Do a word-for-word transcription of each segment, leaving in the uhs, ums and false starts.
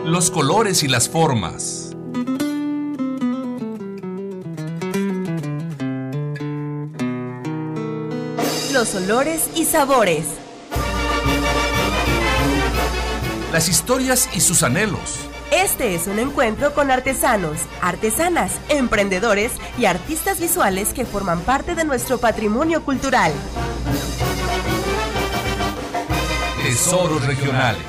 los colores y las formas. Los olores y sabores. Las historias y sus anhelos. Este es un encuentro con artesanos, artesanas, emprendedores y artistas visuales que forman parte de nuestro patrimonio cultural. Tesoros regionales.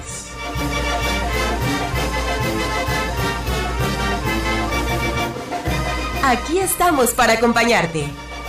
Aquí estamos para acompañarte.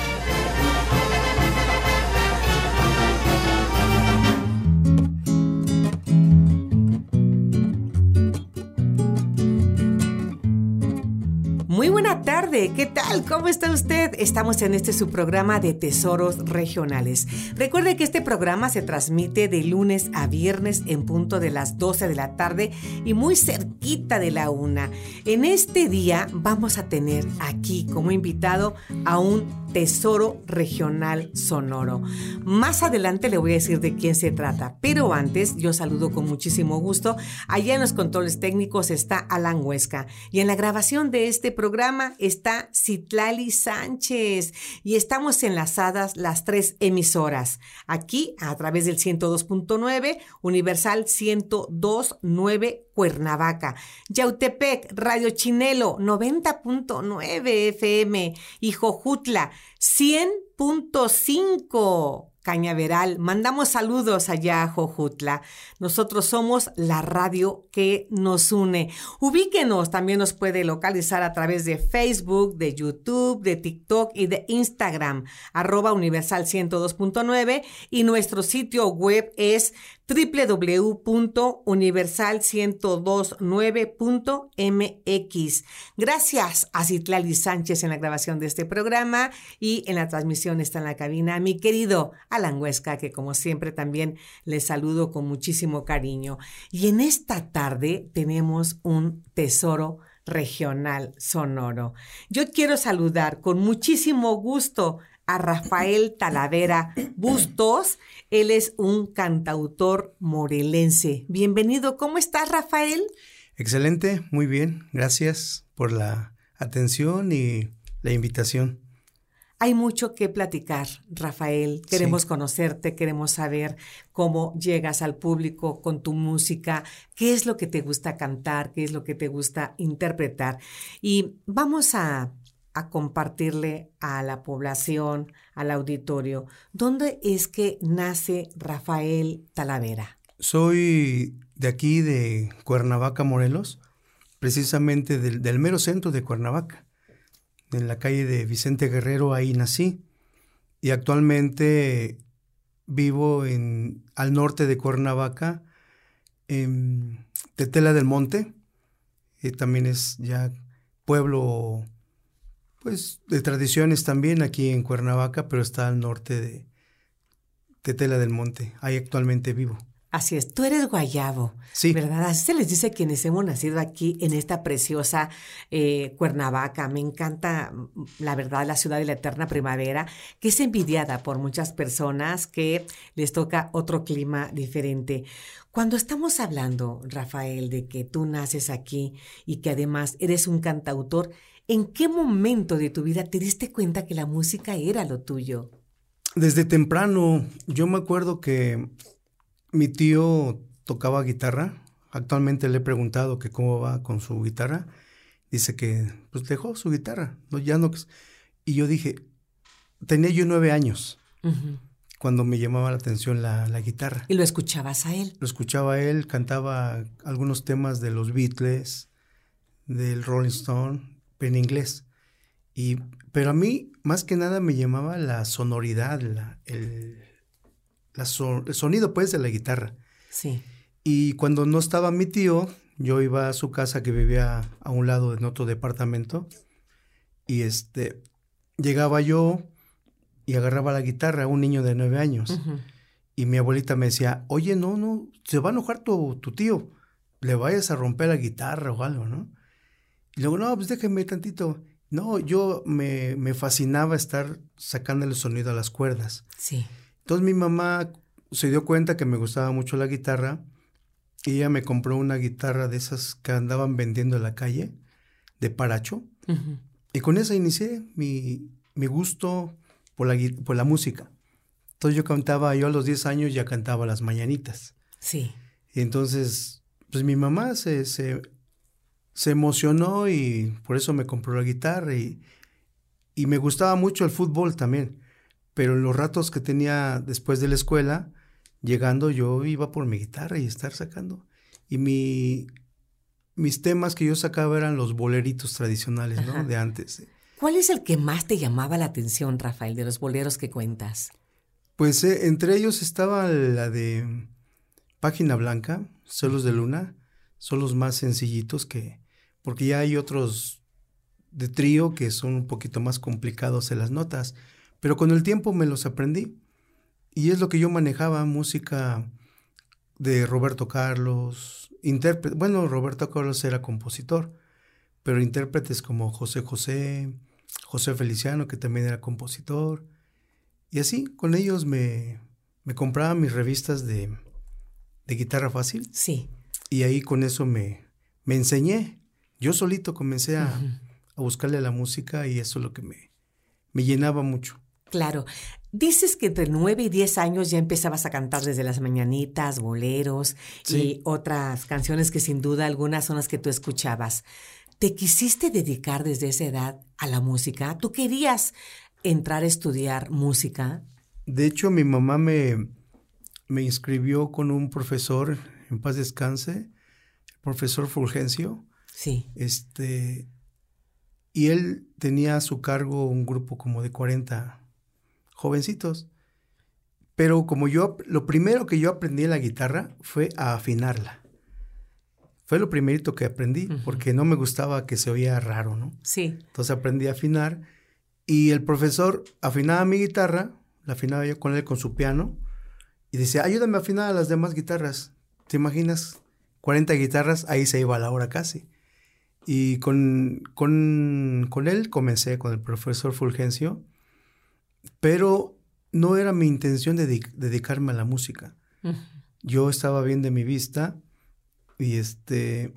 Muy buena tarde, ¿qué tal? ¿Cómo está usted? Estamos en este su programa de Tesoros Regionales. Recuerde que este programa se transmite de lunes a viernes en punto de las doce de la tarde y muy cerquita de la una. En este día vamos a tener aquí como invitado a un tesoro regional sonoro. Más adelante le voy a decir de quién se trata, pero antes yo saludo con muchísimo gusto. Allá en los controles técnicos está Alan Huesca y en la grabación de este programa está Citlali Sánchez y estamos enlazadas las tres emisoras. Aquí a través del ciento dos punto nueve, Universal ciento dos punto nueve Cuernavaca, Yautepec, Radio Chinelo noventa punto nueve F M y Jojutla cien punto cinco Cañaveral. Mandamos saludos allá a Jojutla. Nosotros somos la radio que nos une. Ubíquenos, también nos puede localizar a través de Facebook, de YouTube, de TikTok y de Instagram, arroba Universal ciento dos punto nueve y nuestro sitio web es doble u doble u doble u punto universal ciento dos punto nueve punto m x. Gracias a Citlali Sánchez en la grabación de este programa y en la transmisión está en la cabina mi querido Alan Huesca, que como siempre también les saludo con muchísimo cariño. Y en esta tarde tenemos un tesoro regional sonoro. Yo quiero saludar con muchísimo gusto a Rafael Talavera Bustos. Él es un cantautor morelense. Bienvenido. ¿Cómo estás, Rafael? Excelente, muy bien. Gracias por la atención y la invitación. Hay mucho que platicar, Rafael. Queremos sí. conocerte, queremos saber cómo llegas al público con tu música, qué es lo que te gusta cantar, qué es lo que te gusta interpretar. Y vamos a, a compartirle a la población, al auditorio, ¿dónde es que nace Rafael Talavera? Soy de aquí, de Cuernavaca, Morelos, precisamente del, del mero centro de Cuernavaca. En la calle de Vicente Guerrero, ahí nací. Y actualmente vivo en, al norte de Cuernavaca, en Tetela del Monte. Eh, también es ya pueblo, pues, de tradiciones también aquí en Cuernavaca, pero está al norte de Tetela del Monte. Ahí actualmente vivo. Así es, tú eres guayabo, sí. ¿Verdad? Así se les dice a quienes hemos nacido aquí en esta preciosa eh, Cuernavaca. Me encanta, la verdad, la ciudad de la eterna primavera, que es envidiada por muchas personas que les toca otro clima diferente. Cuando estamos hablando, Rafael, de que tú naces aquí y que además eres un cantautor, ¿en qué momento de tu vida te diste cuenta que la música era lo tuyo? Desde temprano. Yo me acuerdo que mi tío tocaba guitarra. Actualmente le he preguntado que cómo va con su guitarra. Dice que pues dejó su guitarra. No, ya no. Y yo dije, tenía yo nueve años uh-huh. cuando me llamaba la atención la, la guitarra. ¿Y lo escuchabas a él? Lo escuchaba a él, cantaba algunos temas de los Beatles, del Rolling Stone, pero en inglés. Y, pero a mí, más que nada, me llamaba la sonoridad, la, el... La son, el sonido pues de la guitarra. Sí. Y cuando no estaba mi tío, yo iba a su casa que vivía a un lado en otro departamento y este llegaba yo y agarraba la guitarra, un niño de nueve años. Uh-huh. Y mi abuelita me decía, oye, no, no, se va a enojar tu, tu tío, le vayas a romper la guitarra o algo, ¿no? Y luego, no, pues déjame tantito. No, yo me, me fascinaba estar sacándole sonido a las cuerdas. Sí. Entonces mi mamá se dio cuenta que me gustaba mucho la guitarra y ella me compró una guitarra de esas que andaban vendiendo en la calle, de Paracho. Uh-huh. Y con esa inicié mi, mi gusto por la, por la música. Entonces yo cantaba, yo a los diez años ya cantaba las mañanitas. Sí. Y entonces, pues mi mamá se, se, se emocionó y por eso me compró la guitarra. Y, y me gustaba mucho el fútbol también. Pero en los ratos que tenía después de la escuela, llegando yo iba por mi guitarra y estar sacando. Y mi... mis temas que yo sacaba eran los boleritos tradicionales, ¿no? Ajá. De antes. ¿Cuál es el que más te llamaba la atención, Rafael, de los boleros que cuentas? Pues eh, entre ellos estaba la de Página Blanca, Celos de Luna, son los más sencillitos que, porque ya hay otros de trío que son un poquito más complicados en las notas, pero con el tiempo me los aprendí y es lo que yo manejaba, música de Roberto Carlos, intérprete, bueno, Roberto Carlos era compositor, pero intérpretes como José José, José Feliciano, que también era compositor, y así, con ellos me, me compraba mis revistas de, de guitarra fácil. Sí. Y ahí con eso me, me enseñé. Yo solito comencé a, uh-huh. a buscarle a la música y eso es lo que me, me llenaba mucho. Claro. Dices que entre nueve y diez años ya empezabas a cantar desde las mañanitas, boleros sí. y otras canciones que sin duda algunas son las que tú escuchabas. ¿Te quisiste dedicar desde esa edad a la música? ¿Tú querías entrar a estudiar música? De hecho, mi mamá me, me inscribió con un profesor, en paz descanse, el profesor Fulgencio. Sí. Este, y él tenía a su cargo un grupo como de cuarenta jovencitos. Pero como yo, lo primero que yo aprendí en la guitarra fue a afinarla. Fue lo primerito que aprendí, uh-huh. porque no me gustaba que se oía raro, ¿no? Sí. Entonces aprendí a afinar y el profesor afinaba mi guitarra, la afinaba yo con él con su piano y decía, ayúdame a afinar a las demás guitarras. ¿Te imaginas? cuarenta guitarras, ahí se iba la hora casi. Y con, con, con él comencé, con el profesor Fulgencio, pero no era mi intención de dedic- dedicarme a la música. Uh-huh. Yo estaba bien de mi vista y este,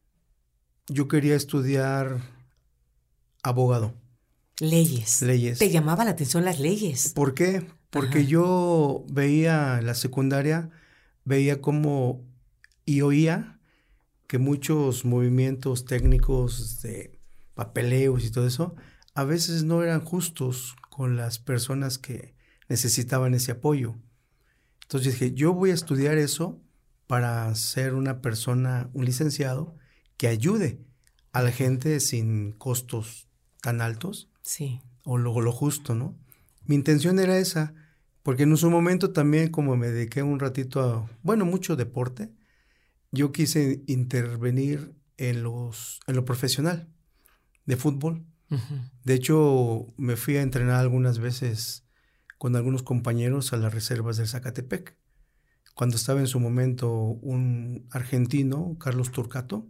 yo quería estudiar abogado. Leyes. Leyes. ¿Te llamaba la atención las leyes? ¿Por qué? Porque Ajá. yo veía en la secundaria, veía cómo y oía que muchos movimientos técnicos de papeleos y todo eso, a veces no eran justos con las personas que necesitaban ese apoyo. Entonces dije, yo voy a estudiar eso para ser una persona, un licenciado, que ayude a la gente sin costos tan altos. Sí. O lo, lo justo, ¿no? Mi intención era esa, porque en su momento también, como me dediqué un ratito a, bueno, mucho deporte, yo quise intervenir en los, en lo profesional de fútbol. Uh-huh. De hecho, me fui a entrenar algunas veces con algunos compañeros a las reservas del Zacatepec. Cuando estaba en su momento un argentino, Carlos Turcato,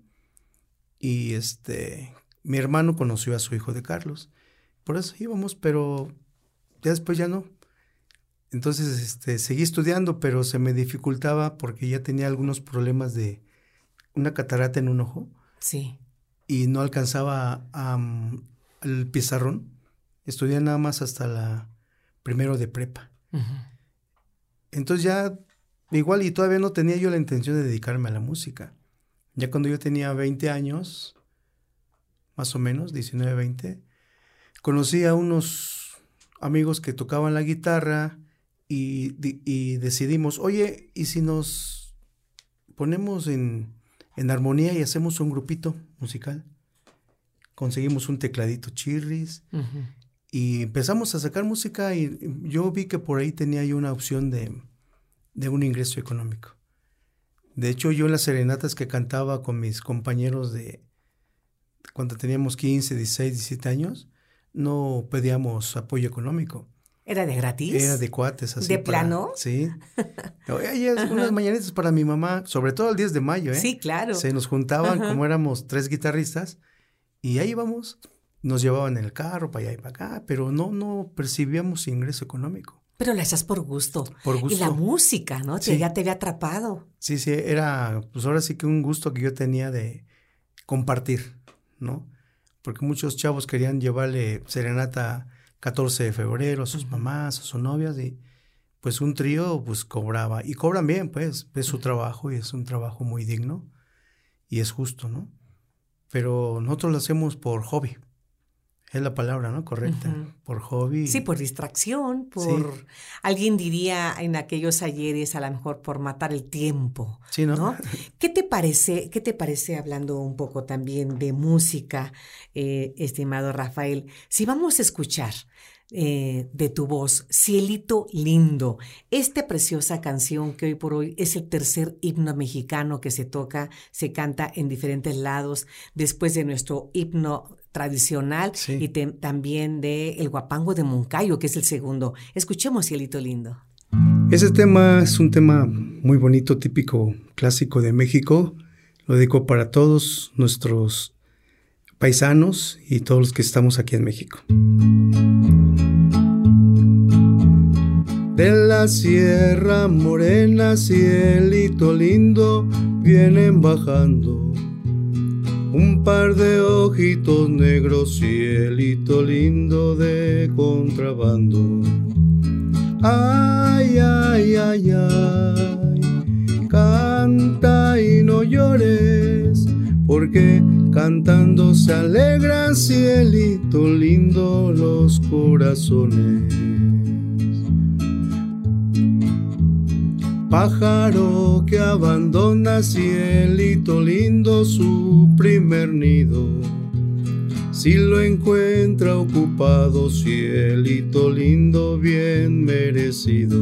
y este, mi hermano conoció a su hijo de Carlos. Por eso íbamos, pero ya después ya no. Entonces este, seguí estudiando, pero se me dificultaba porque ya tenía algunos problemas de una catarata en un ojo. Sí. Y no alcanzaba um, el pizarrón. Estudié nada más hasta la primero de prepa. Uh-huh. Entonces ya, igual y todavía no tenía yo la intención de dedicarme a la música. Ya cuando yo tenía veinte años, más o menos, diecinueve, veinte, conocí a unos amigos que tocaban la guitarra y, y decidimos, oye, ¿y si nos ponemos en, en armonía y hacemos un grupito musical? Conseguimos un tecladito chirris uh-huh. y empezamos a sacar música y yo vi que por ahí tenía yo una opción de, de un ingreso económico. De hecho, yo en las serenatas que cantaba con mis compañeros de cuando teníamos quince, dieciséis, diecisiete años, no pedíamos apoyo económico. ¿Era de gratis? Era de cuates. Así ¿De para, plano? Sí. Oye, unas mañanitas para mi mamá, sobre todo el diez de mayo, ¿eh? Sí, claro. Se nos juntaban, Ajá. como éramos tres guitarristas, y ahí íbamos, nos llevaban en el carro para allá y para acá, pero no, no percibíamos ingreso económico. Pero la hacías por gusto. Por gusto. Y la música, ¿no? Sí. Que ya te había atrapado. Sí, sí, era, pues ahora sí que un gusto que yo tenía de compartir, ¿no? Porque muchos chavos querían llevarle serenata catorce de febrero a sus uh-huh. mamás, a sus novias, y pues un trío pues cobraba, y cobran bien, pues, es su uh-huh. trabajo, y es un trabajo muy digno, y es justo, ¿no? Pero nosotros lo hacemos por hobby. Es la palabra, ¿no? Correcta. Uh-huh. Por hobby. Sí, por distracción, por... Sí. Alguien diría en aquellos ayeres, a lo mejor por matar el tiempo. Sí, ¿no? ¿no? ¿Qué te parece, qué te parece, hablando un poco también de música, eh, estimado Rafael, si vamos a escuchar eh, de tu voz, Cielito Lindo, esta preciosa canción que hoy por hoy es el tercer himno mexicano que se toca, se canta en diferentes lados, después de nuestro himno tradicional sí. y te, también de El Guapango de Moncayo, que es el segundo. Escuchemos Cielito Lindo. Ese tema es un tema muy bonito, típico, clásico de México. Lo dedico para todos nuestros paisanos y todos los que estamos aquí en México. De la Sierra Morena, cielito lindo, vienen bajando un par de ojitos negros, cielito lindo de contrabando. Ay, ay, ay, ay, canta y no llores, porque cantando se alegran, cielito lindo, los corazones. Pájaro que abandona, cielito lindo, su primer nido, si lo encuentra ocupado, cielito lindo, bien merecido.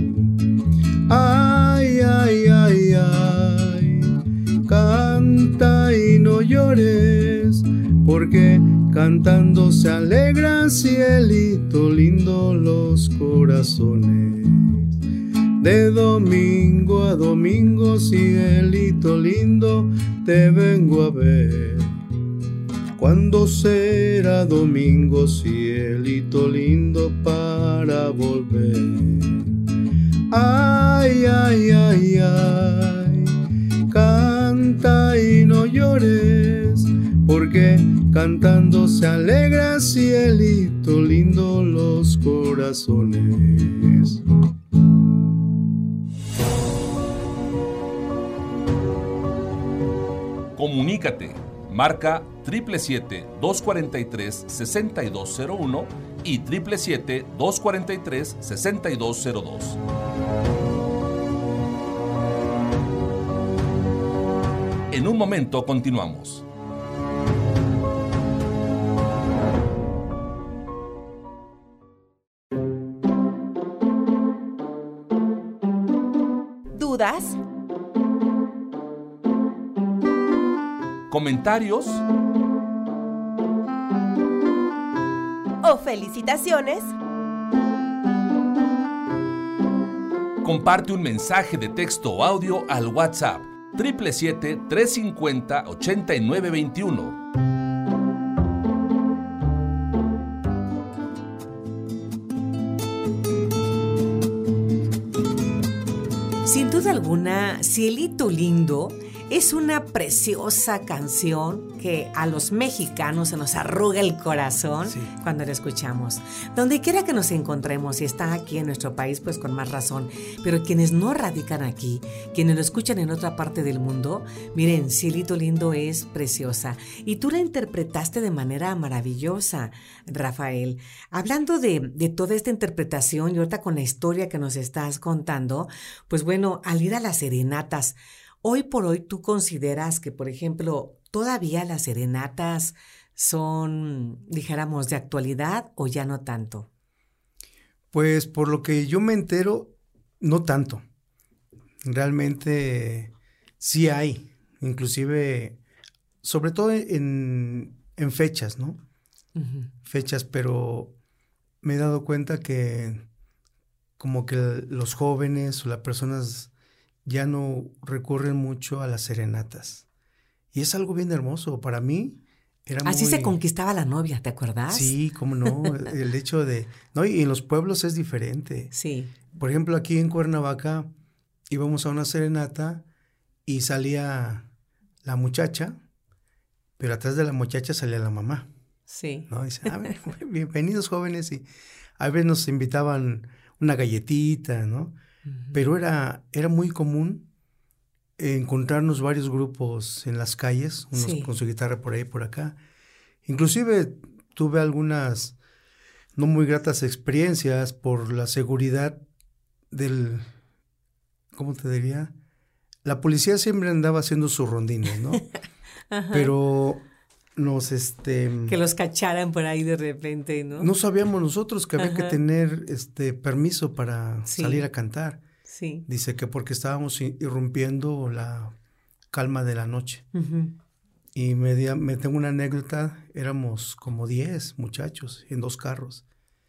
Ay, ay, ay, ay, canta y no llores, porque cantando se alegran, cielito lindo, los corazones. De domingo a domingo, cielito lindo, te vengo a ver. ¿Cuándo será domingo, cielito lindo, para volver? Ay, ay, ay, ay, canta y no llores, porque cantando se alegra, cielito lindo, los corazones. Comunícate, marca siete siete siete, dos cuatro tres, seis dos cero uno y siete siete siete, dos cuatro tres, seis dos cero dos. En un momento continuamos. ¿Dudas? ¿Comentarios? ¿O felicitaciones? Comparte un mensaje de texto o audio al WhatsApp siete siete siete, tres cinco cero, ocho nueve dos uno. Sin duda alguna, Cielito Lindo es una preciosa canción que a los mexicanos se nos arruga el corazón sí. cuando la escuchamos. Donde quiera que nos encontremos, si está aquí en nuestro país, pues con más razón. Pero quienes no radican aquí, quienes lo escuchan en otra parte del mundo, miren, Cielito Lindo es preciosa. Y tú la interpretaste de manera maravillosa, Rafael. Hablando de, de toda esta interpretación y ahorita con la historia que nos estás contando, pues bueno, al ir a las serenatas, hoy por hoy, ¿tú consideras que, por ejemplo, todavía las serenatas son, dijéramos, de actualidad o ya no tanto? Pues por lo que yo me entero, no tanto. Realmente sí hay, inclusive, sobre todo en, en fechas, ¿no? Uh-huh. Fechas, pero me he dado cuenta que como que los jóvenes o las personas ya no recurren mucho a las serenatas. Y es algo bien hermoso. Para mí Era Así muy... se conquistaba la novia, ¿te acuerdas? Sí, cómo no, el hecho de... No, y en los pueblos es diferente. Sí. Por ejemplo, aquí en Cuernavaca íbamos a una serenata y salía la muchacha, pero atrás de la muchacha salía la mamá. Sí. ¿No? Dice, a ver, bienvenidos jóvenes, y a veces nos invitaban una galletita, ¿no? Uh-huh. Pero era, era muy común encontrarnos varios grupos en las calles, unos sí. con su guitarra por ahí y por acá. Inclusive tuve algunas no muy gratas experiencias por la seguridad del, ¿cómo te diría? La policía siempre andaba haciendo sus rondines, ¿no? Pero nos, este... que los cacharan por ahí de repente, ¿no? No sabíamos nosotros que había Ajá. que tener este permiso para sí. salir a cantar. Sí. Dice que porque estábamos irrumpiendo la calma de la noche. Uh-huh. Y me, me tengo una anécdota, éramos como diez muchachos en dos carros.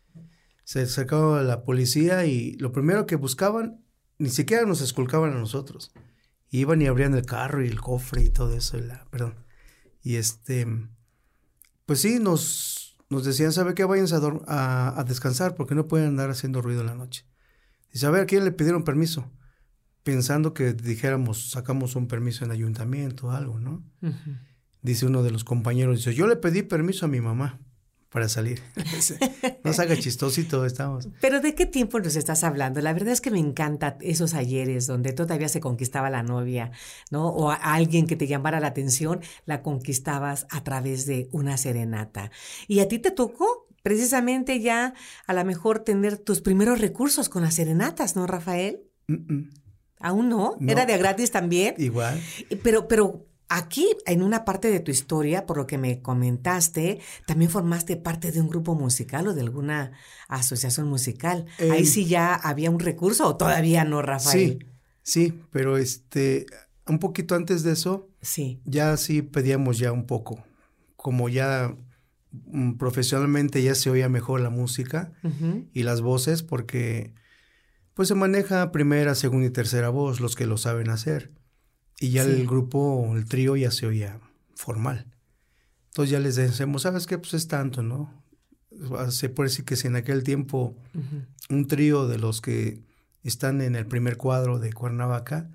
Se acercaba la policía y lo primero que buscaban, ni siquiera nos esculcaban a nosotros. Iban y abrían el carro y el cofre y todo eso, y la, perdón. Y este, pues sí, nos, nos decían, ¿sabe qué? Váyanse a, a, a descansar porque no pueden andar haciendo ruido en la noche. Dice, a ver, ¿a quién le pidieron permiso? Pensando que dijéramos, sacamos un permiso en ayuntamiento o algo, ¿no? Uh-huh. Dice uno de los compañeros, dice, yo le pedí permiso a mi mamá para salir. No se haga chistosito, estamos. Pero ¿de qué tiempo nos estás hablando? La verdad es que me encantan esos ayeres donde todavía se conquistaba la novia, ¿no? O a alguien que te llamara la atención, la conquistabas a través de una serenata. ¿Y a ti te tocó precisamente ya a lo mejor tener tus primeros recursos con las serenatas, ¿no, Rafael? Mm-mm. ¿Aún no? no? ¿Era de gratis también? Igual. Pero, pero aquí, en una parte de tu historia, por lo que me comentaste, también formaste parte de un grupo musical o de alguna asociación musical. Eh, ¿Ahí sí ya había un recurso o todavía no, Rafael? Sí, sí, pero este, un poquito antes de eso, sí. ya sí pedíamos ya un poco, como ya um, profesionalmente ya se oía mejor la música uh-huh. y las voces, porque pues se maneja primera, segunda y tercera voz, los que lo saben hacer. Y ya sí. el grupo, el trío ya se oía formal. Entonces ya les decimos, ¿sabes qué? Pues es tanto, ¿no? Se puede decir que si en aquel tiempo uh-huh. un trío de los que están en el primer cuadro de Cuernavaca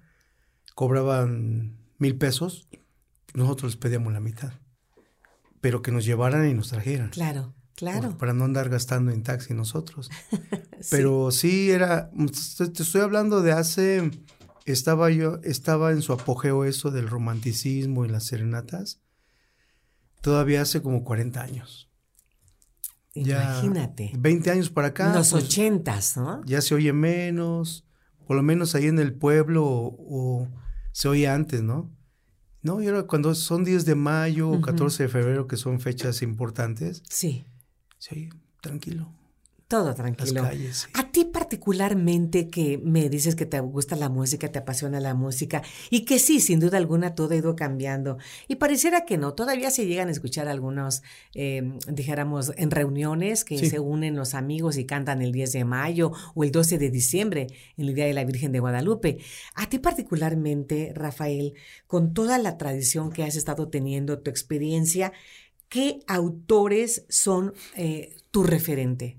cobraban mil pesos, nosotros les pedíamos la mitad. Pero que nos llevaran y nos trajeran. Claro, claro. Por, para no andar gastando en taxi nosotros. sí. Pero sí era, te estoy hablando de hace... Estaba yo, estaba en su apogeo eso del romanticismo y las serenatas, todavía hace como cuarenta años. Imagínate. Ya veinte años para acá. En los pues, ochentas, ¿no? Ya se oye menos, por lo menos ahí en el pueblo, o, o se oye antes, ¿no? No, y ahora cuando son diez de mayo o uh-huh. catorce de febrero, que son fechas importantes. Sí. Se oye tranquilo. Todo tranquilo. Las calles, sí. A ti particularmente, que me dices que te gusta la música, te apasiona la música, y que sí, sin duda alguna, todo ha ido cambiando. Y pareciera que no, todavía se llegan a escuchar algunos, eh, dijéramos, en reuniones que sí. se unen los amigos y cantan el diez de mayo o el doce de diciembre, en el Día de la Virgen de Guadalupe. A ti particularmente, Rafael, con toda la tradición que has estado teniendo, tu experiencia, ¿qué autores son eh, tu referente?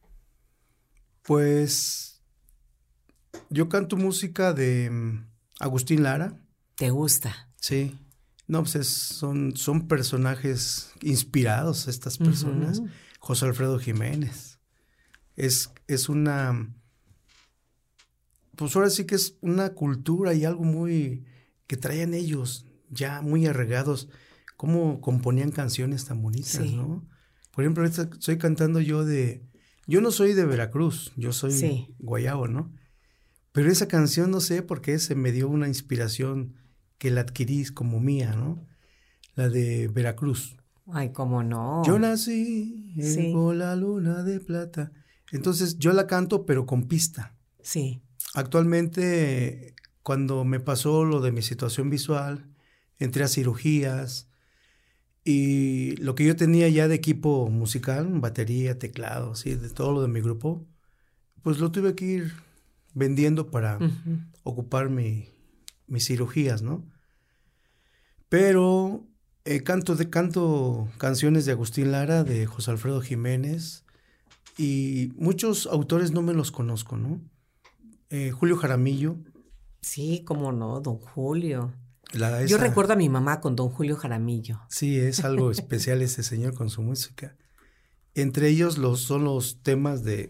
Pues yo canto música de um, Agustín Lara. ¿Te gusta? Sí. No, pues es, son, son personajes inspirados estas personas. Uh-huh. José Alfredo Jiménez. Es, es una... Pues ahora sí que es una cultura y algo muy... que traían ellos ya muy arraigados. Cómo componían canciones tan bonitas, sí. ¿no? Por ejemplo, ahorita estoy cantando yo de... Yo no soy de Veracruz, yo soy sí. guayabo, ¿no? Pero esa canción, no sé por qué, se me dio una inspiración que la adquirí como mía, ¿no? La de Veracruz. Ay, cómo no. Yo nací sí. con la luna de plata. Entonces, yo la canto, pero con pista. Sí. Actualmente, cuando me pasó lo de mi situación visual, entré a cirugías... Y lo que yo tenía ya de equipo musical, batería, teclado, así, de todo lo de mi grupo, pues lo tuve que ir vendiendo para uh-huh. ocupar mi, mis cirugías, ¿no? Pero Eh, canto, de, canto canciones de Agustín Lara, de José Alfredo Jiménez, y muchos autores no me los conozco, ¿no? Eh, Julio Jaramillo. Sí, cómo no, don Julio. La, esa, Yo recuerdo a mi mamá con don Julio Jaramillo. Sí, es algo especial ese señor con su música. Entre ellos los, son los temas de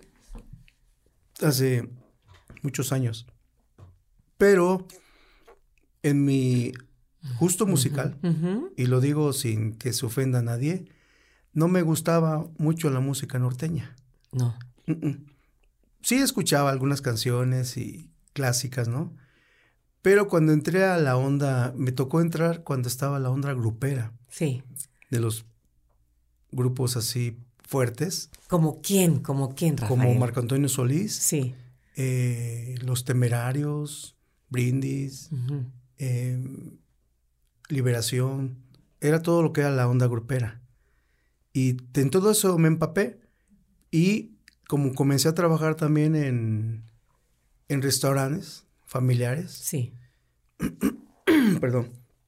hace muchos años. Pero en mi gusto musical, Uh-huh, uh-huh. y lo digo sin que se ofenda a nadie, no me gustaba mucho la música norteña. No. Uh-uh. Sí escuchaba algunas canciones y clásicas, ¿no? Pero cuando entré a la onda, me tocó entrar cuando estaba la onda grupera. Sí. De los grupos así fuertes. ¿Como quién? ¿Como quién, Rafael? Como Marco Antonio Solís. Sí. Eh, Los Temerarios, Brindis, Uh-huh. eh, Liberación. Era todo lo que era la onda grupera. Y en todo eso me empapé. Y como comencé a trabajar también en, en restaurantes familiares. Sí. Perdón.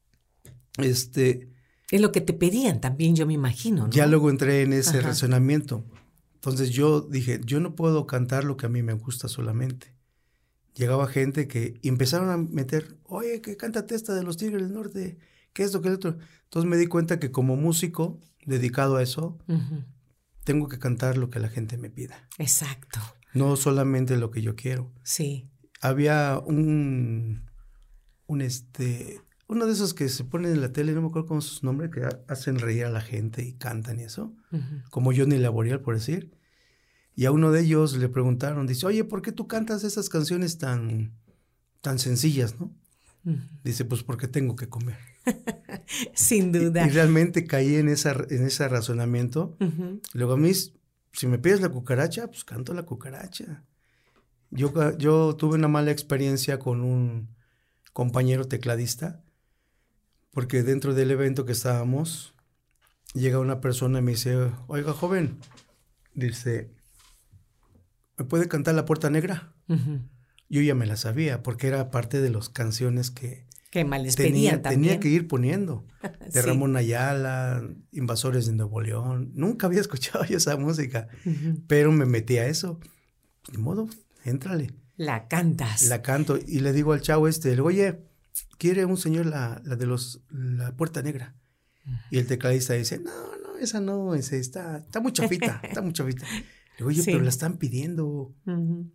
Este... Es lo que te pedían también, yo me imagino, ¿no? Ya luego entré en ese Ajá. razonamiento. Entonces yo dije, yo no puedo cantar lo que a mí me gusta solamente. Llegaba gente que y empezaron a meter, oye, que cántate esta de los Tigres del Norte, que esto, que el otro. Entonces me di cuenta que como músico dedicado a eso, Uh-huh. tengo que cantar lo que la gente me pida. Exacto. No solamente lo que yo quiero. Sí. Había un, un este... uno de esos que se ponen en la tele, no me acuerdo cómo es su nombre, que hacen reír a la gente y cantan y eso, Uh-huh. como Johnny Laboriel, por decir. Y a uno de ellos le preguntaron, dice, oye, ¿por qué tú cantas esas canciones tan, tan sencillas, no? Uh-huh. Dice, pues porque tengo que comer. Sin duda. Y, y realmente caí en, esa, en ese razonamiento. Uh-huh. Luego a mí, si me pides la cucaracha, pues canto la cucaracha. Yo, yo tuve una mala experiencia con un compañero tecladista, porque dentro del evento que estábamos, llega una persona y me dice, oiga, joven, dice, ¿me puede cantar La Puerta Negra? Uh-huh. Yo ya me la sabía, porque era parte de las canciones que Qué mal les tenía, pedían también. tenía que ir poniendo. De Sí. Ramón Ayala, Invasores de Nuevo León. Nunca había escuchado yo esa música, Uh-huh. pero me metí a eso. De modo, éntrale. La cantas. La canto y le digo al chavo este, le digo, oye, ¿quiere un señor la, la de los La Puerta Negra? Y el tecladista dice, no, no, esa no, ese está, está muy chafita, está muy chafita. Le digo, oye, Sí. pero la están pidiendo. Uh-huh.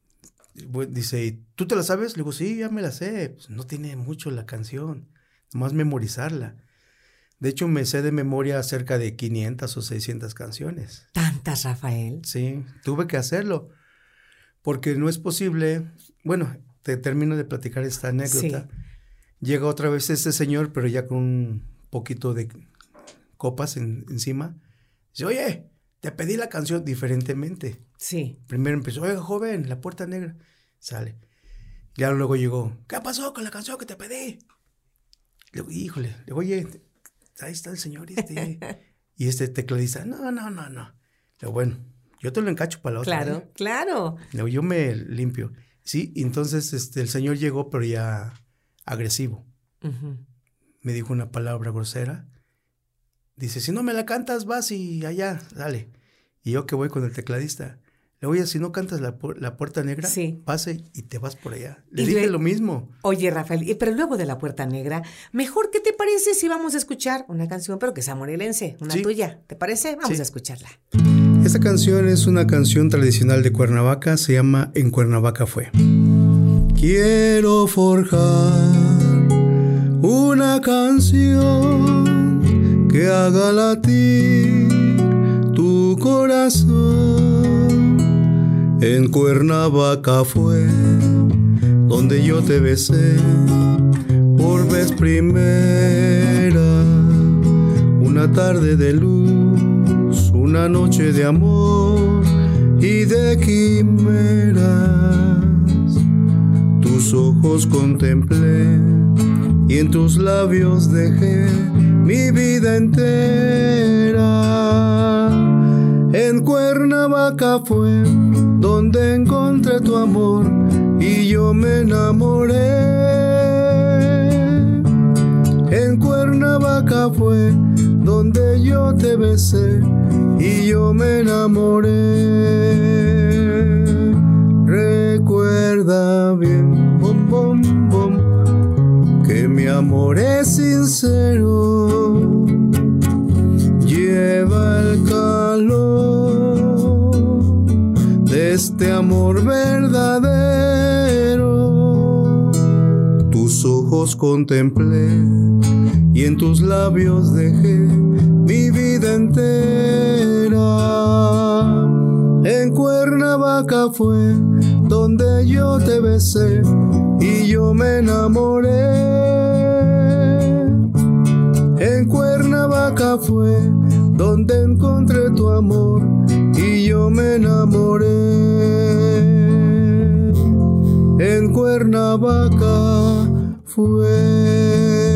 Dice, ¿tú te la sabes? Le digo, sí, ya me la sé. Pues no tiene mucho la canción, nomás memorizarla. De hecho, me sé de memoria cerca de quinientas o seiscientas canciones. Tantas, Rafael. Sí, tuve que hacerlo, porque no es posible. Bueno, te termino de platicar esta anécdota. Sí. Llega otra vez este señor, pero ya con un poquito de copas en, encima. Dice, oye, te pedí la canción diferentemente. Sí. Primero empezó, oiga, joven, La Puerta Negra. Sale. Ya luego llegó, ¿qué pasó con la canción que te pedí? Le digo, híjole, le digo, oye, ahí está el señor este. Y este tecladista, no, no, no, no. Le digo, bueno, yo te lo encacho para la otra. Claro, ¿eh? claro. Le digo, yo me limpio. Sí, y entonces este, el señor llegó, pero ya agresivo. Uh-huh. Me dijo una palabra grosera. Dice, si no me la cantas, vas y allá, dale. Y yo que voy con el tecladista. Le digo, oye, si no cantas la, pu- la Puerta Negra, Sí. pase y te vas por allá. Le Y dije le- lo mismo. Oye, Rafael, y- pero luego de La Puerta Negra, mejor, ¿qué te parece si vamos a escuchar una canción, pero que sea morelense, una Sí. tuya? ¿Te parece? Vamos Sí. a escucharla. Esta canción es una canción tradicional de Cuernavaca, se llama En Cuernavaca Fue. Quiero forjar una canción que haga latir tu corazón. En Cuernavaca fue donde yo te besé por vez primera. Una tarde de luz, una noche de amor y de quimeras. Tus ojos contemplé y en tus labios dejé mi vida entera. En Cuernavaca fue donde encontré tu amor y yo me enamoré. En Cuernavaca Cuernavaca fue donde yo te besé y yo me enamoré. Recuerda bien, bom, bom, bom, que mi amor es sincero. Lleva el calor de este amor verdadero. Tus ojos contemplé y en tus labios dejé mi vida entera. En Cuernavaca fue donde yo te besé y yo me enamoré. En Cuernavaca fue donde encontré tu amor y yo me enamoré. En Cuernavaca fue.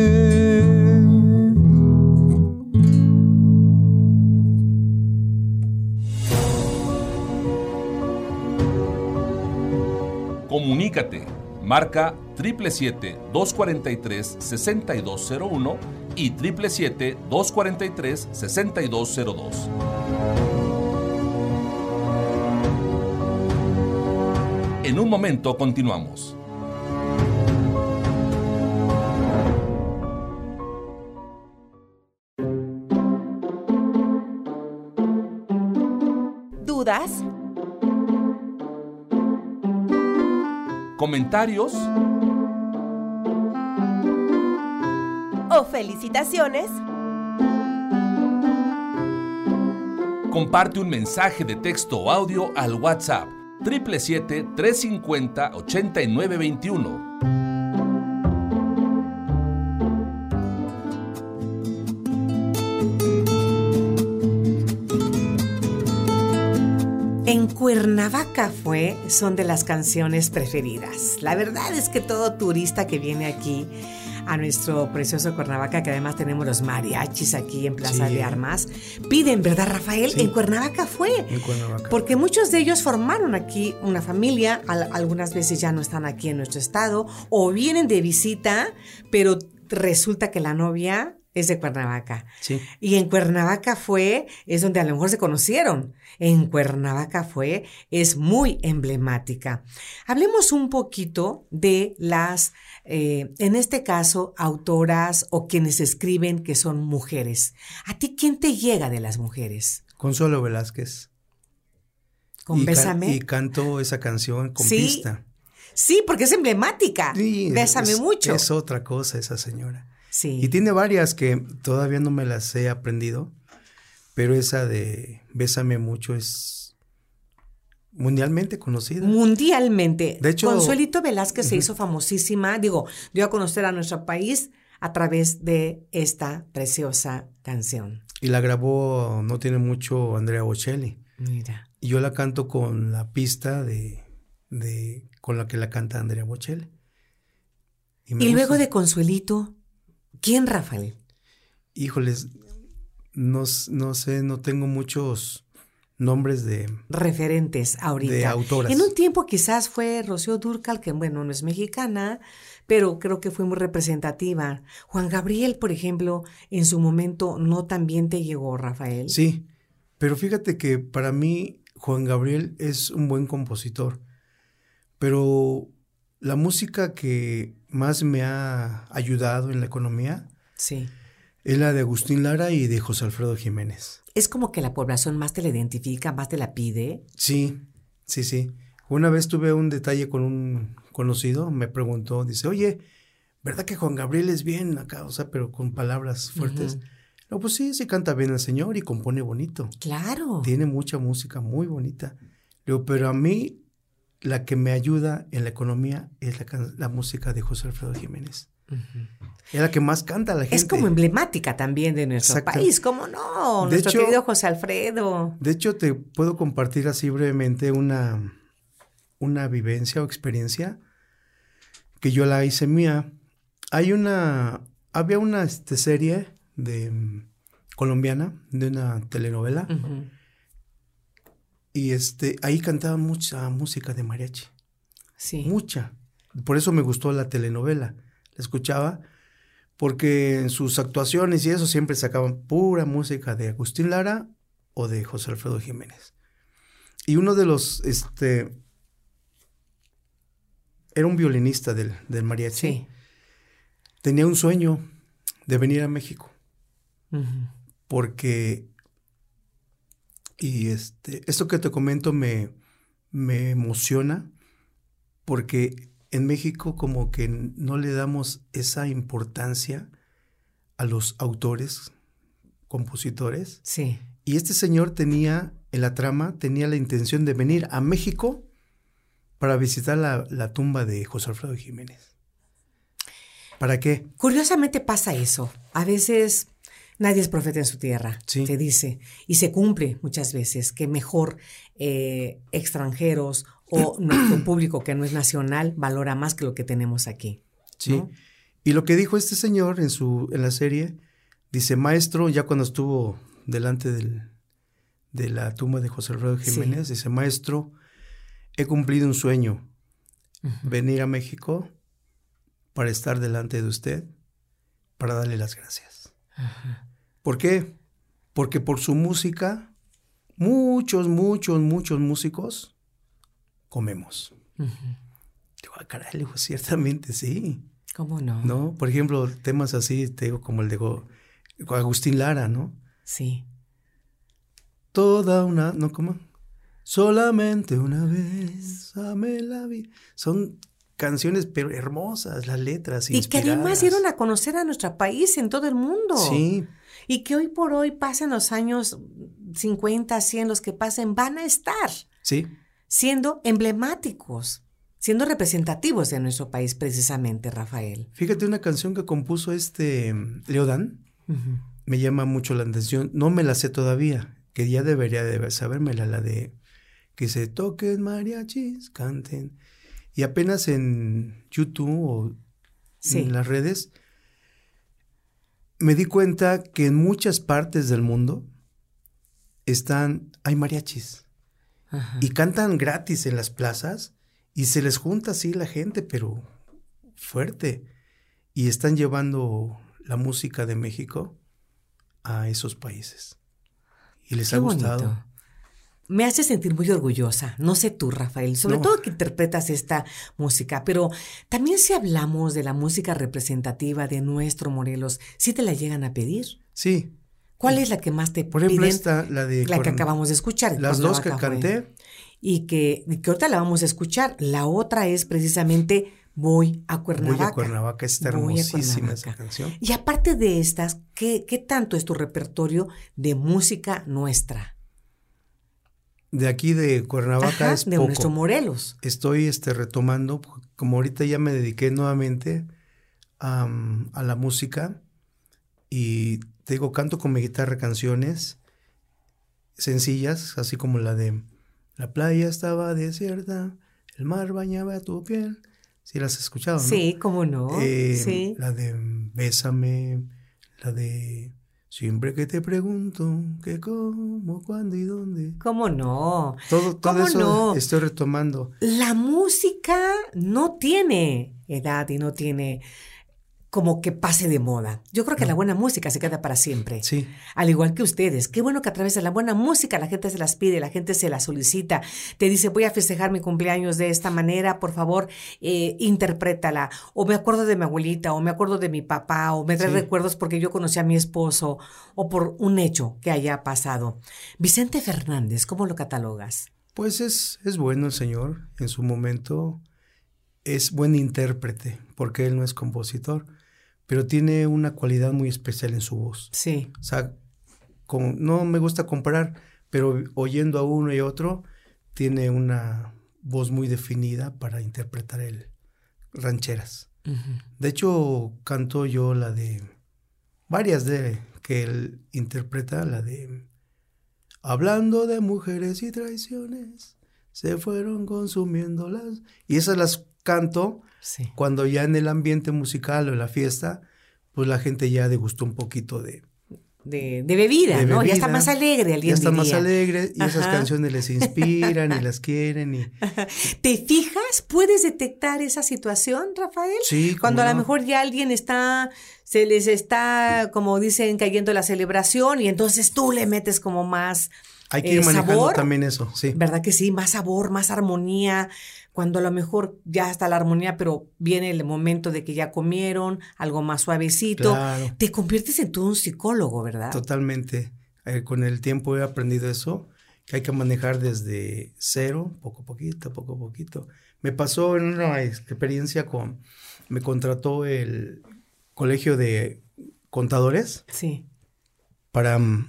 Comunícate, marca siete siete siete, dos cuatro tres, seis dos cero uno y siete siete siete, dos cuatro tres, seis dos cero dos. En un momento continuamos. ¿Dudas? ¿Comentarios? ¿O felicitaciones? Comparte un mensaje de texto o audio al WhatsApp siete siete siete, tres cinco cero, ocho nueve dos uno. En Cuernavaca fue son de las canciones preferidas. La verdad es que todo turista que viene aquí a nuestro precioso Cuernavaca, que además tenemos los mariachis aquí en Plaza Sí. de Armas, piden, ¿verdad, Rafael? Sí. En Cuernavaca fue. En Cuernavaca. Porque muchos de ellos formaron aquí una familia, al- algunas veces ya no están aquí en nuestro estado, o vienen de visita, pero resulta que la novia es de Cuernavaca. Sí. Y en Cuernavaca fue, es donde a lo mejor se conocieron. En Cuernavaca fue, es muy emblemática. Hablemos un poquito de las, eh, en este caso, autoras o quienes escriben que son mujeres. ¿A ti quién te llega de las mujeres? Consuelo Velázquez. ¿Con y Bésame? Can, y canto esa canción con Sí. pista. Sí, porque es emblemática. Sí, Bésame es, mucho. Es otra cosa esa señora. Sí. Y tiene varias que todavía no me las he aprendido, pero esa de Bésame mucho es mundialmente conocida. Mundialmente. De hecho- Consuelito Velázquez se hizo famosísima, digo, dio a conocer a nuestro país a través de esta preciosa canción. Y la grabó no tiene mucho Andrea Bocelli. Mira. Y yo la canto con la pista de, de con la que la canta Andrea Bocelli. me Y luego gusta. de Consuelito, ¿quién, Rafael? Híjoles, no, s- no sé, no tengo muchos nombres de... Referentes ahorita. De autoras. En un tiempo quizás fue Rocío Dúrcal, que bueno, no es mexicana, pero creo que fue muy representativa. Juan Gabriel, por ejemplo, en su momento no también te llegó, Rafael. Sí, pero fíjate que para mí Juan Gabriel es un buen compositor, pero la música que más me ha ayudado en la economía Sí. es la de Agustín Lara y de José Alfredo Jiménez. Es como que la población más te la identifica, más te la pide. Sí, sí, sí. Una vez tuve un detalle con un conocido, me preguntó, dice, oye, ¿verdad que Juan Gabriel es bien acá? O sea, pero con palabras fuertes. Ujú. No, pues sí, sí canta bien el señor y compone bonito. Claro. Tiene mucha música muy bonita. Digo, pero a mí la que me ayuda en la economía es la, can- la música de José Alfredo Jiménez. Ujú. Es la que más canta la gente. Es como emblemática también de nuestro Exacto. país, ¿cómo no? De Nuestro hecho- querido José Alfredo. De hecho, te puedo compartir así brevemente una, una vivencia o experiencia que yo la hice mía. Hay una, había una este, serie de mm, colombiana, de una telenovela, Ujú. y este, ahí cantaban mucha música de mariachi. Sí. Mucha. Por eso me gustó la telenovela. La escuchaba, porque en sus actuaciones y eso siempre sacaban pura música de Agustín Lara o de José Alfredo Jiménez. Y uno de los, este, era un violinista del, del mariachi. Sí. Tenía un sueño de venir a México. Uh-huh. Porque, y este, esto que te comento me, me emociona, porque en México como que no le damos esa importancia a los autores, compositores. Sí. Y este señor tenía, en la trama, tenía la intención de venir a México para visitar la, la tumba de José Alfredo Jiménez. ¿Para qué? Curiosamente pasa eso. A veces nadie es profeta en su tierra, sí. se dice. Y se cumple muchas veces que mejor eh, extranjeros o nuestro público que no es nacional valora más que lo que tenemos aquí. Sí. ¿No? Y lo que dijo este señor en, su, en la serie, dice, maestro, ya cuando estuvo delante del, de la tumba de José Alfredo Jiménez, sí. dice, maestro, he cumplido un sueño, uh-huh. venir a México para estar delante de usted, para darle las gracias. Uh-huh. ¿Por qué? Porque por su música, muchos, muchos, muchos músicos comemos. Uh-huh. Digo, ah, caray, digo, ciertamente sí. ¿Cómo no? ¿No? Por ejemplo, temas así, te digo, como el de Go, Agustín Lara, ¿no? Sí. Toda una, ¿no? ¿Cómo? Solamente una vez amé la vida. Son canciones pero hermosas, las letras y inspiradas. Que además dieron a conocer a nuestro país en todo el mundo. Sí. Y que hoy por hoy pasen los años cincuenta, cien, los que pasen, van a estar sí. siendo emblemáticos, siendo representativos de nuestro país precisamente, Rafael. Fíjate, una canción que compuso este Leodán, uh-huh. me llama mucho la atención, no me la sé todavía, que ya debería de sabérmela, la de que se toquen mariachis, canten. Y apenas en YouTube o sí. en las redes me di cuenta que en muchas partes del mundo están, hay mariachis. Ajá. Y cantan gratis en las plazas y se les junta así la gente, pero fuerte. Y están llevando la música de México a esos países. Y les Qué ha gustado. Bonito. Me hace sentir muy orgullosa, no sé tú, Rafael, sobre no. todo que interpretas esta música, pero también si hablamos de la música representativa de nuestro Morelos, ¿sí te la llegan a pedir? Sí. ¿Cuál es la que más te Por piden? Por ejemplo, esta, la de... La que acabamos de escuchar. Las dos que canté. Fue. Y que, que ahorita la vamos a escuchar. La otra es precisamente Voy a Cuernavaca. Voy a Cuernavaca, está hermosísima esa canción. Y aparte de estas, ¿qué, qué tanto es tu repertorio de música nuestra? De aquí de Cuernavaca. Ajá, es de poco. Nuestro Morelos. Estoy este, retomando, como ahorita ya me dediqué nuevamente um, a la música y te digo, canto con mi guitarra canciones sencillas, así como la de La playa estaba desierta, el mar bañaba tu piel. Sí, las has escuchado, ¿no? Sí, cómo no. Eh, sí. La de Bésame, la de Siempre que te pregunto qué, cómo, cuándo y dónde. ¿Cómo no? Todo, todo ¿Cómo eso no? Estoy retomando. La música no tiene edad y no tiene como que pase de moda. Yo creo que no. La buena música se queda para siempre. Sí. Al igual que ustedes. Qué bueno que a través de la buena música la gente se las pide, la gente se las solicita. Te dice, voy a festejar mi cumpleaños de esta manera, por favor, eh, interprétala. O me acuerdo de mi abuelita, o me acuerdo de mi papá, o me trae sí. recuerdos porque yo conocí a mi esposo, o por un hecho que haya pasado. Vicente Fernández, ¿cómo lo catalogas? Pues es, es bueno el señor. En su momento es buen intérprete, porque él no es compositor. Pero tiene una cualidad muy especial en su voz. Sí. O sea, como, no me gusta comparar, pero oyendo a uno y a otro, tiene una voz muy definida para interpretar el rancheras. Uh-huh. De hecho, canto yo la de, varias de que él interpreta, la de Hablando de mujeres y traiciones, se fueron consumiendo las... Y esas las canto... Sí. Cuando ya en el ambiente musical o en la fiesta, pues la gente ya degustó un poquito de, de, de bebida, de ¿no? bebida, ya está más alegre alguien Ya está diría. más alegre y Ajá. esas canciones les inspiran y las quieren. Y... ¿Te fijas? ¿Puedes detectar esa situación, Rafael? Sí, Cuando a no. lo mejor ya alguien está, se les está, como dicen, cayendo la celebración y entonces tú le metes como más Hay que ir eh, manejando sabor. también eso, sí. ¿Verdad que sí? Más sabor, más armonía. Cuando a lo mejor ya está la armonía, pero viene el momento de que ya comieron, algo más suavecito. Claro. Te conviertes en todo un psicólogo, ¿verdad? Totalmente. Eh, con el tiempo he aprendido eso, que hay que manejar desde cero, poco a poquito, poco a poquito. Me pasó en una experiencia con, me contrató el colegio de contadores Sí. para um,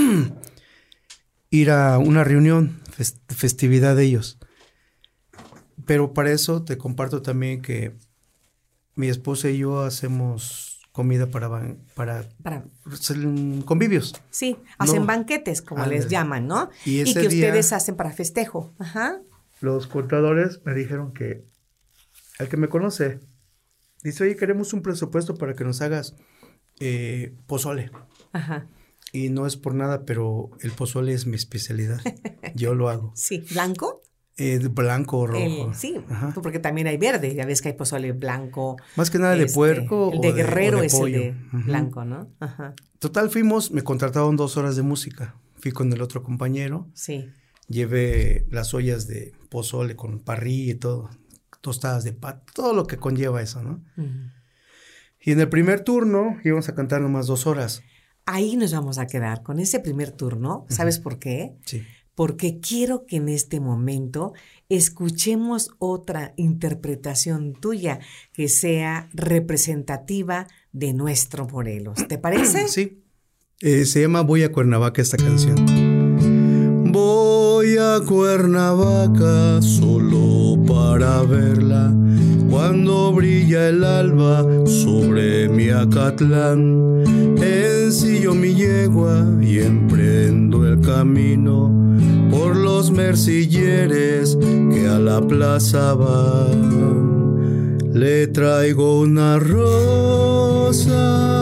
ir a una reunión, fest- festividad de ellos. Pero para eso te comparto también que mi esposa y yo hacemos comida para, ban- para, Para, convivios. sí, hacen No. banquetes, como Ándale. les llaman, ¿no? Y ese que día- ustedes hacen para festejo. Ajá. Los contadores me dijeron que el que me conoce dice, oye, queremos un presupuesto para que nos hagas eh, pozole. Ajá. Y no es por nada, pero el pozole es mi especialidad. Yo lo hago. Sí. ¿Blanco? Eh, blanco o rojo. El- sí, Ajá. porque también hay verde. Ya ves que hay pozole blanco. Más que nada de este, puerco El o de de- Guerrero o de es pollo. el de Ujú. blanco, ¿no? Ajá. Total, fuimos, me contrataron dos horas de música. Fui con el otro compañero. Sí. Llevé las ollas de pozole con parrilla y todo. Tostadas de pat, todo lo que conlleva eso, ¿no? Ujú. Y en el primer turno íbamos a cantar nomás dos horas. Ahí nos vamos a quedar con ese primer turno. ¿Sabes por qué? Sí. Porque quiero que en este momento escuchemos otra interpretación tuya que sea representativa de nuestro Morelos. ¿Te parece? Sí. Eh, se llama Voy a Cuernavaca esta canción. Voy a Cuernavaca solo para verla cuando brilla el alba sobre mi Acatlán. Ensillo mi yegua y emprendo el camino por los mercilleres que a la plaza van. Le traigo unas rosas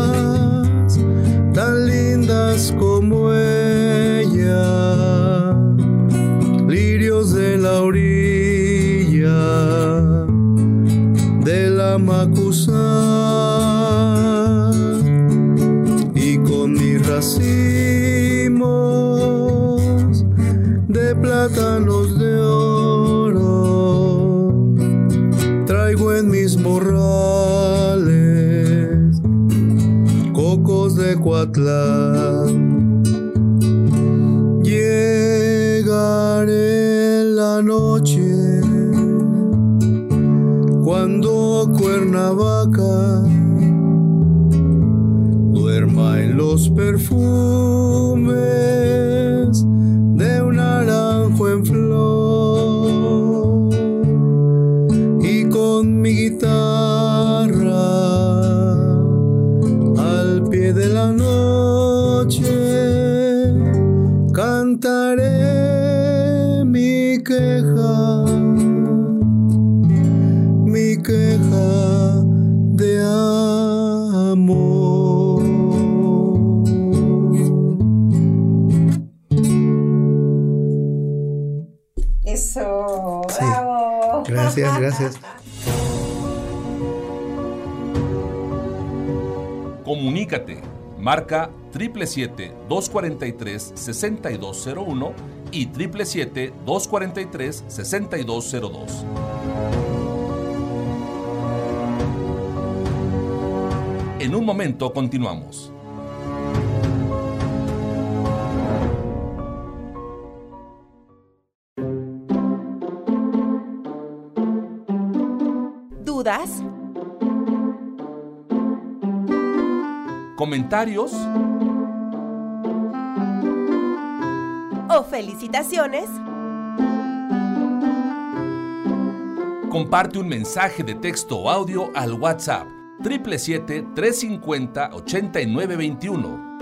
tan lindas como ella, lirios de la orilla de la Macusá, y con mis racimos de plátanos de oro traigo en mis morrales cocos de Coatlán. Llegaré la noche cuando Cuernavaca duerma en los perfumes de un naranjo en flor, y con mi guitarra al pie de la noche cantaré mi queja, mi queja de amor. Eso, Sí. bravo. Gracias, gracias. Comunícate. Marca siete siete siete, dos cuatro tres, seis dos cero uno y siete siete siete, dos cuatro tres, seis dos cero dos. En un momento continuamos. ¿Dudas? ¿Comentarios? ¿O felicitaciones? Comparte un mensaje de texto o audio al WhatsApp siete siete siete, tres cinco cero, ocho nueve dos uno.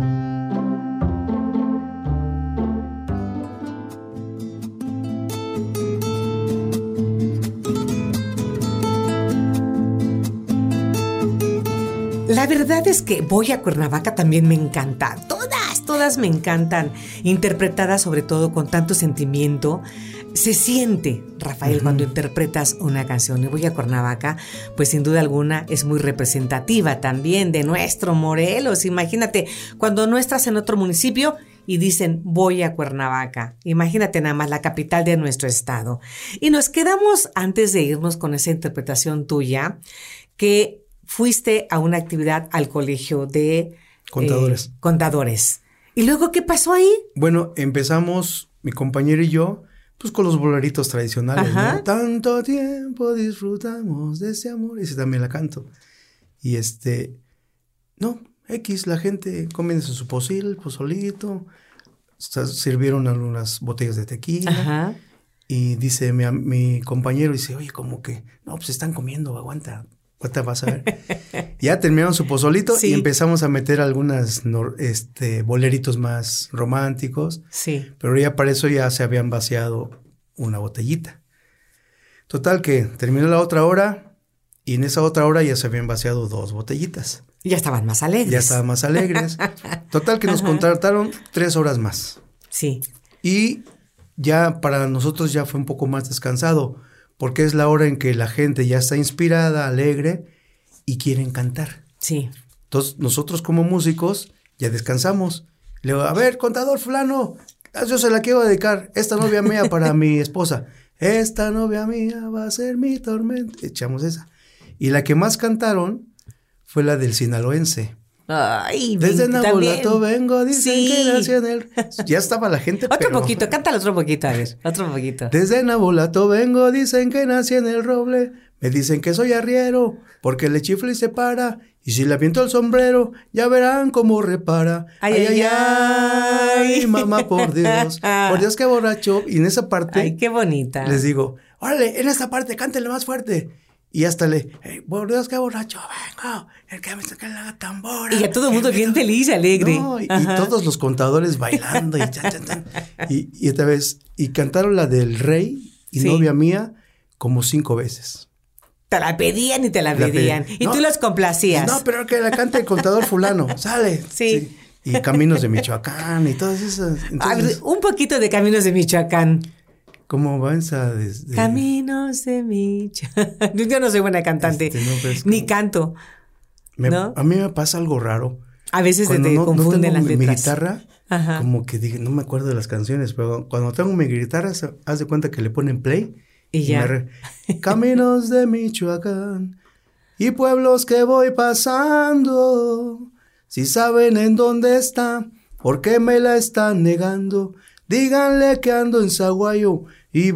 La verdad es que Voy a Cuernavaca también me encanta. Toda todas me encantan, interpretadas sobre todo con tanto sentimiento. Se siente, Rafael, uh-huh. cuando interpretas una canción. Y Voy a Cuernavaca, pues sin duda alguna es muy representativa también de nuestro Morelos. Imagínate, cuando no estás en otro municipio y dicen voy a Cuernavaca. Imagínate nada más, la capital de nuestro estado. Y nos quedamos, antes de irnos con esa interpretación tuya, que fuiste a una actividad al colegio de contadores. Eh, contadores. ¿Y luego qué pasó ahí? Bueno, empezamos, mi compañero y yo, pues con los boleritos tradicionales, ¿no? Tanto tiempo disfrutamos de ese amor. Ese también la canto. Y este, no, X, la gente come su pozil, pozolito. Sirvieron algunas botellas de tequila. Ajá. Y dice mi, mi compañero, dice, oye, como que, no, pues están comiendo, aguanta. ¿Cuánta vas a ver? Ya terminaron su pozolito sí. y empezamos a meter algunas este, boleritos más románticos. Sí. Pero ya para eso ya se habían vaciado una botellita. Total que terminó la otra hora y en esa otra hora ya se habían vaciado dos botellitas. Ya estaban más alegres. Ya estaban más alegres. Total que nos Ajá. contrataron tres horas más. Sí. Y ya para nosotros ya fue un poco más descansado. Porque es la hora en que la gente ya está inspirada, alegre y quieren cantar. Sí. Entonces, nosotros como músicos ya descansamos. Le digo, a ver, contador fulano, yo se la quiero dedicar. Esta novia mía para mi esposa. Esta novia mía va a ser mi tormenta. Echamos esa. Y la que más cantaron fue la del sinaloense. Ay, desde Nabolato vengo, dicen sí. que nació en el... Ya estaba la gente, Otro pero... poquito, cántalo otro poquito, a ver, otro poquito. Desde Nabolato vengo, dicen que nací en el roble. Me dicen que soy arriero, porque le chifla y se para. Y si le aviento el sombrero, ya verán cómo repara. Ay, ay, ay, ay, ay mamá, por Dios. Por Dios, qué borracho. Y en esa parte... Ay, qué bonita. Les digo, órale, en esta parte, cántale más fuerte. Y hasta le, hey, por Dios, qué borracho, vengo, el que me saca la tambora. Y a todo el mundo bien feliz y alegre. No, y, y todos los contadores bailando y chan, chan, chan. Y, y esta vez, y cantaron la del Rey y sí. Novia Mía como cinco veces. Te la pedían y te la, la pedían. pedían. Y no, tú los complacías. No, pero que la cante el contador fulano, sale. Sí. sí. Y Caminos de Michoacán y todas esas. Entonces, ver, un poquito de Caminos de Michoacán. ¿Cómo va esa? Desde... Caminos de Michoacán. Yo no soy buena cantante, este, no, como... ni canto. Me, ¿no? A mí me pasa algo raro. A veces se te no, confunden no tengo las mi, letras. Mi guitarra, Ajá. como que dije, no me acuerdo de las canciones, pero cuando tengo mi guitarra, haz de cuenta que le ponen play. Y, y ya. Re... Caminos de Michoacán y pueblos que voy pasando. Si saben en dónde está, ¿por qué me la están negando? Díganle que ando en Zaguayo y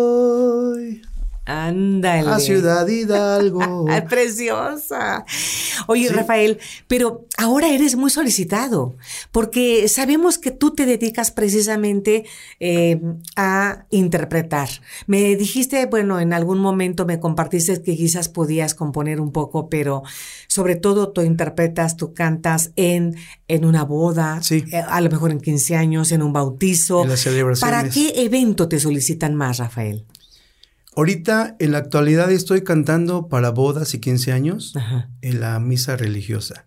voy Ándale. a Ciudad Hidalgo. Preciosa. Oye, sí. Rafael, pero ahora eres muy solicitado, porque sabemos que tú te dedicas precisamente eh, a interpretar. Me dijiste, bueno, en algún momento me compartiste que quizás podías componer un poco, pero sobre todo tú interpretas, tú cantas en, en una boda, sí. eh, a lo mejor en quince años, en un bautizo. En las celebraciones. ¿Para qué evento te solicitan más, Rafael? Ahorita, en la actualidad, estoy cantando para bodas y quince años Ajá. en la misa religiosa.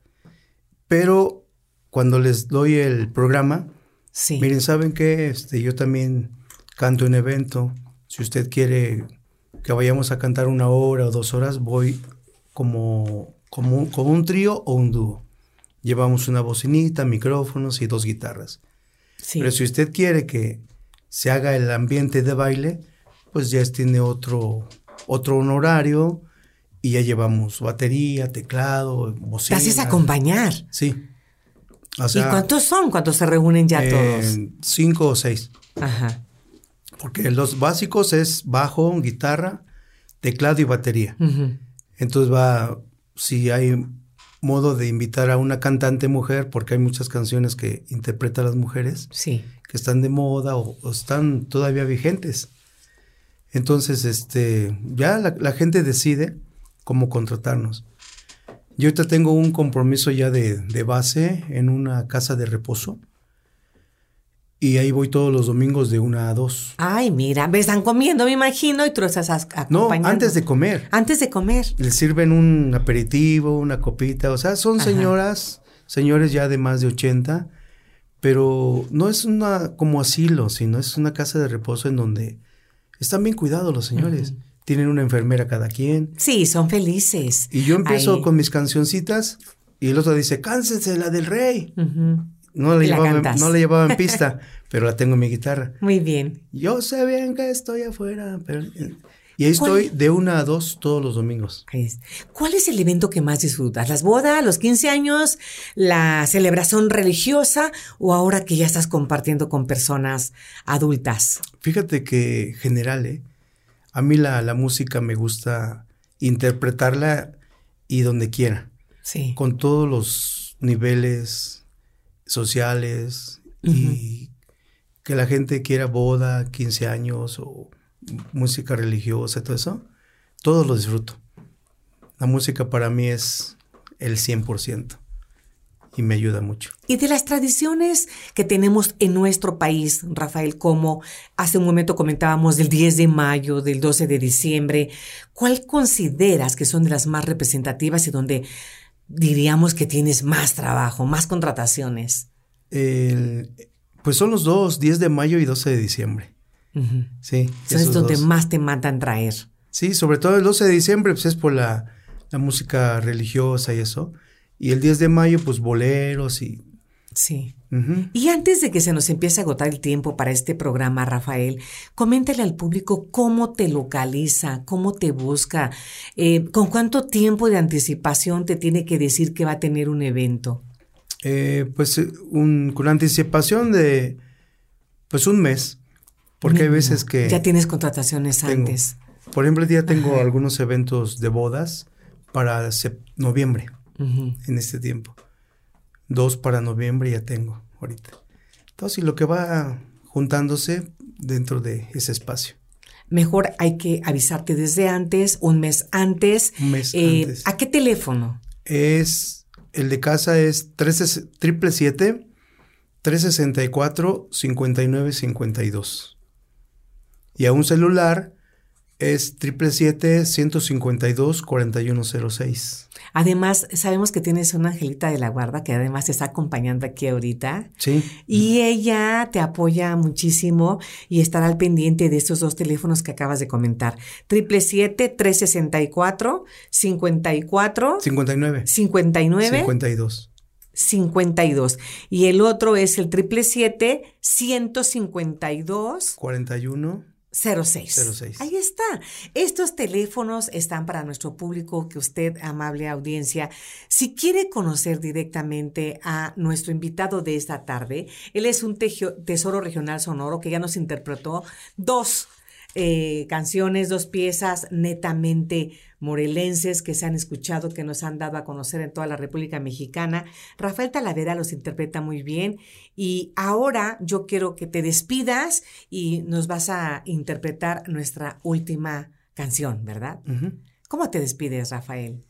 Pero cuando les doy el programa, sí. miren, ¿saben qué? Este, yo también canto en evento. Si usted quiere que vayamos a cantar una hora o dos horas, voy como, como, como un trío o un dúo. Llevamos una bocinita, micrófonos y dos guitarras. Sí. Pero si usted quiere que se haga el ambiente de baile, pues ya tiene otro, otro honorario y ya llevamos batería, teclado, bocina. ¿Te haces acompañar? Sí. O sea, ¿y cuántos son? ¿Cuántos se reúnen ya eh, todos? Cinco o seis. Ajá. Porque los básicos es bajo, guitarra, teclado y batería. Uh-huh. Entonces va, si hay modo de invitar a una cantante mujer, porque hay muchas canciones que interpretan las mujeres, sí. que están de moda o, o están todavía vigentes. Entonces, este, ya la, la gente decide cómo contratarnos. Yo ahorita tengo un compromiso ya de, de base en una casa de reposo. Y ahí voy todos los domingos de una a dos. Ay, mira, me están comiendo, me imagino, y tú estás acompañando. No, antes de comer. Antes de comer. Les sirven un aperitivo, una copita. O sea, son Ajá. señoras, señores ya de más de ochenta, pero no es una como asilo, sino es una casa de reposo en donde están bien cuidados los señores. Uh-huh. Tienen una enfermera cada quien. Sí, son felices. Y yo empiezo Ahí. con mis cancioncitas y el otro dice, cánsese la del rey. Uh-huh. No le, llevaba, no le llevaba en pista, pero la tengo en mi guitarra. Muy bien. Yo sé bien que estoy afuera, pero... Y ahí estoy de una a dos todos los domingos. ¿Cuál es el evento que más disfrutas? ¿Las bodas, los quince años, la celebración religiosa o ahora que ya estás compartiendo con personas adultas? Fíjate que general, ¿eh? A mí la, la música me gusta interpretarla y donde quiera. Sí. Con todos los niveles sociales uh-huh. y que la gente quiera boda, quince años o... música religiosa y todo eso, todo lo disfruto. La música para mí es el cien por ciento y me ayuda mucho. Y de las tradiciones que tenemos en nuestro país, Rafael, como hace un momento comentábamos del diez de mayo, del doce de diciembre, ¿cuál consideras que son de las más representativas y donde diríamos que tienes más trabajo, más contrataciones? El, pues son los dos, diez de mayo y doce de diciembre. Uh-huh. Sí, es donde dos. más te mandan traer. Sí, sobre todo el doce de diciembre pues es por la, la música religiosa y eso. Y el diez de mayo pues boleros y... Sí. Uh-huh. Y antes de que se nos empiece a agotar el tiempo para este programa, Rafael, coméntale al público cómo te localiza, cómo te busca, eh, con cuánto tiempo de anticipación te tiene que decir que va a tener un evento. Eh, pues un, con anticipación de pues un mes. Porque no, hay veces que... Ya tienes contrataciones tengo, antes. Por ejemplo, ya tengo Ajá. algunos eventos de bodas para sep- noviembre, uh-huh. en este tiempo. Dos para noviembre ya tengo ahorita. Entonces, y lo que va juntándose dentro de ese espacio. Mejor hay que avisarte desde antes, un mes antes. Un mes eh, antes. ¿A qué teléfono? Es, el de casa es siete siete siete, tres seis cuatro, cinco nueve cinco dos. Y a un celular es siete siete siete, uno cinco dos, cuatro uno cero seis. Además, sabemos que tienes una angelita de la guarda que además te está acompañando aquí ahorita. Sí. Y ella te apoya muchísimo y estará al pendiente de estos dos teléfonos que acabas de comentar. siete siete siete, tres seis cuatro, cinco cuatro... cincuenta y nueve. cincuenta y nueve. cincuenta y dos. cincuenta y dos. Y el otro es el siete siete siete, ciento cincuenta y dos. cuarenta y uno. cero seis. cero seis. Ahí está. Estos teléfonos están para nuestro público, que usted, amable audiencia, si quiere conocer directamente a nuestro invitado de esta tarde, él es un tejo, tesoro regional sonoro que ya nos interpretó dos eh, canciones, dos piezas netamente morelenses que se han escuchado, que nos han dado a conocer en toda la República Mexicana. Rafael Talavera los interpreta muy bien y ahora yo quiero que te despidas y nos vas a interpretar nuestra última canción, ¿verdad? Uh-huh. ¿Cómo te despides, Rafael?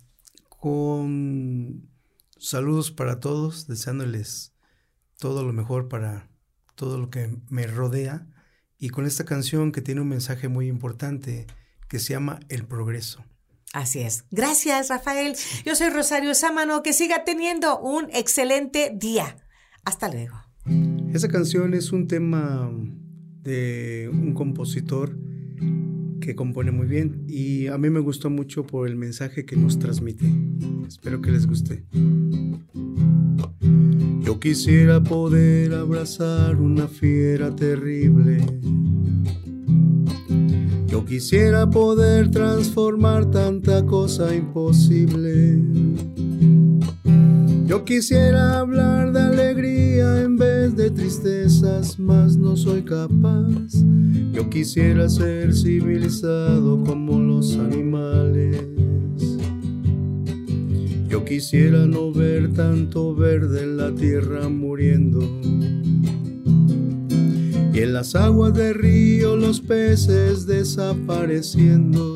Con saludos para todos, deseándoles todo lo mejor para todo lo que me rodea y con esta canción que tiene un mensaje muy importante que se llama El Progreso. Así es. Gracias, Rafael. Yo soy Rosario Sámano. Que siga teniendo un excelente día. Hasta luego. Esa canción es un tema de un compositor que compone muy bien y a mí me gustó mucho por el mensaje que nos transmite. Espero que les guste. Yo quisiera poder abrazar una fiera terrible. Yo quisiera poder transformar tanta cosa imposible. Yo quisiera hablar de alegría en vez de tristezas, mas no soy capaz. Yo quisiera ser civilizado como los animales. Yo quisiera no ver tanto verde en la tierra muriendo. Y en las aguas del río los peces desapareciendo.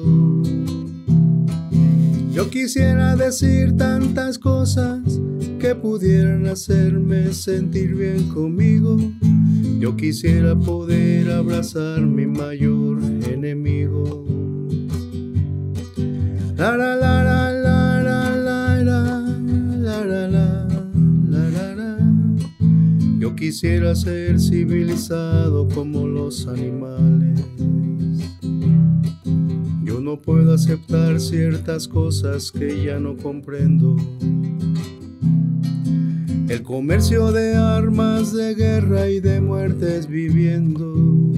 Yo quisiera decir tantas cosas que pudieran hacerme sentir bien conmigo. Yo quisiera poder abrazar mi mayor enemigo. La la la la la la la la la la la la la. Yo quisiera ser civilizado como los animales. Yo no puedo aceptar ciertas cosas que ya no comprendo. El comercio de armas de guerra y de muertes viviendo.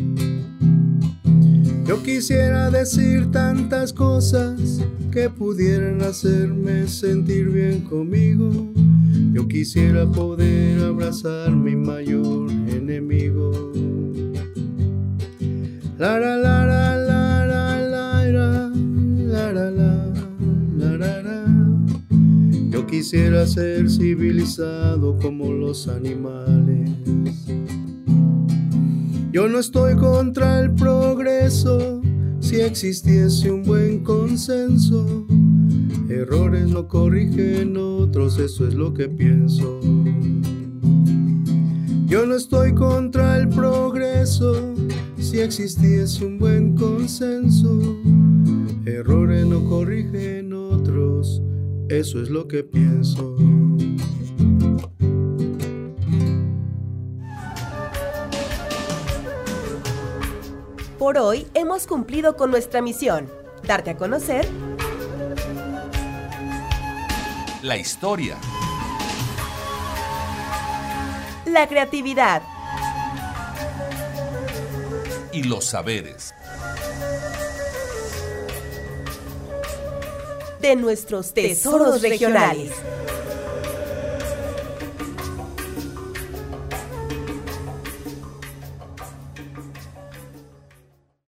Yo quisiera decir tantas cosas que pudieran hacerme sentir bien conmigo. Yo quisiera poder abrazar mi mayor enemigo. La la la la la la la la la la la la la. Yo quisiera ser civilizado como los animales. Yo no estoy contra el progreso, si existiese un buen consenso. Errores no corrigen otros, eso es lo que pienso. Yo no estoy contra el progreso, si existiese un buen consenso. Errores no corrigen otros, eso es lo que pienso. Por hoy hemos cumplido con nuestra misión, darte a conocer la historia, la creatividad y los saberes de nuestros tesoros regionales.